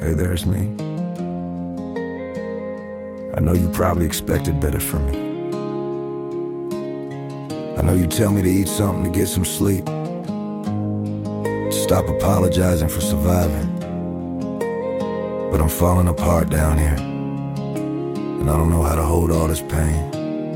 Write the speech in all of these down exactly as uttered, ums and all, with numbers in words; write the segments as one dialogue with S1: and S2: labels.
S1: Hey, there's me. I know you probably expected better from me. I know you tell me to eat something to get some sleep, stop apologizing for surviving. But I'm falling apart down here, and I don't know how to hold all this pain,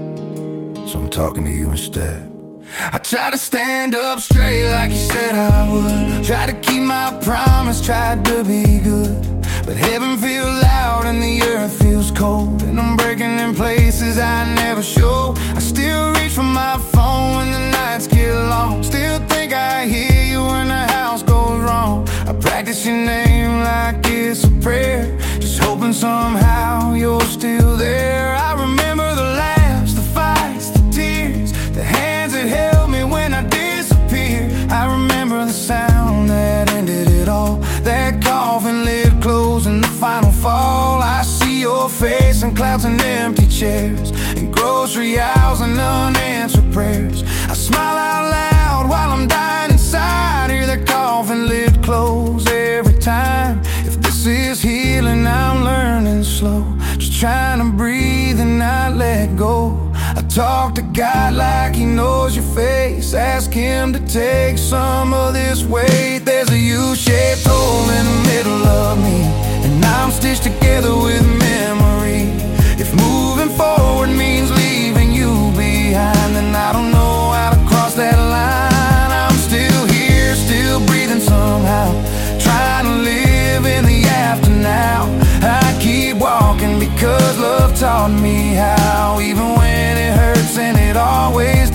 S1: so I'm talking to you instead. I try to stand up straight like you said I would, try to keep my promise, tried to be good. But heaven feels loud and the earth feels cold, and I'm breaking in places I never show. I still reach for my phone when the nights get long, still think I hear you when the house goes wrong. I practice your name like it's a prayer, just hoping somehow you're still there. I remember the laughs, the fights, the tears, the hands that held me when I disappeared. I remember the sound that ended it all, that coffin lid closed in the final fall. I see your face in clouds and empty chairs, in grocery aisles and unanswered prayers. I smile out loud while I'm dying inside, hear that coffin lid close every time. If this is healing, I'm learning slow, just trying to breathe and not let go. I talk to God like he knows your face, ask him to take some of this weight. There's a U-shaped hole in the middle of me, and I'm stitched together with memory. If moving forward means leaving you behind, then I don't know how to cross that line. I'm still here, still breathing somehow, trying to live in the after now. I keep walking because love taught me how, even when it hurts, and it always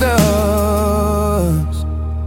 S1: does.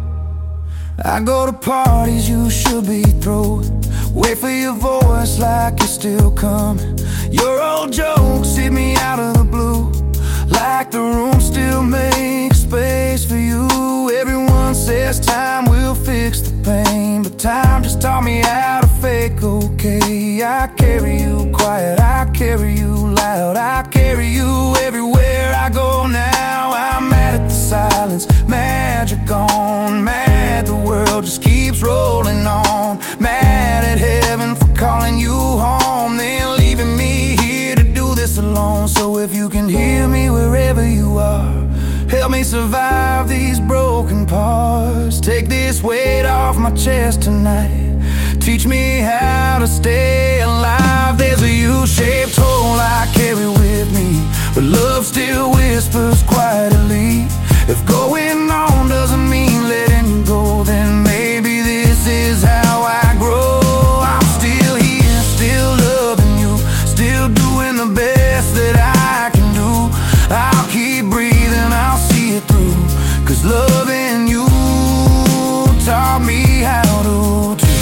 S1: I go to parties you should be throwing, wait for your voice like you're still coming. Your old jokes hit me out of the blue, like the room still makes space for you. Everyone says time will fix the pain, but time just taught me how to fake okay. I carry you quiet, I carry you loud, I carry you everywhere I go now. I'm mad at the silence, mad you're gone, mad the world just keeps rolling on, mad at heaven for calling you home, then leaving me here to do this alone. So if you can hear me wherever you are, help me survive these broken parts. Take this weight off my chest tonight, teach me how to stay alive. There's a U-shaped hole I carry with me, but love still whispers quietly. If going on doesn't mean letting you go, then maybe this is how I grow. I'm still here, still loving you, still doing the best that I can do. I'll keep breathing, I'll see it through, cause loving you taught me how to do.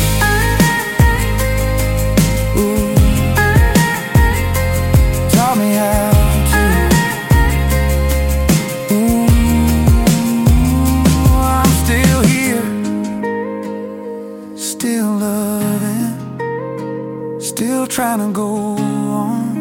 S1: Ooh, taught me how to. Ooh, I'm still here, still loving, still trying to go on.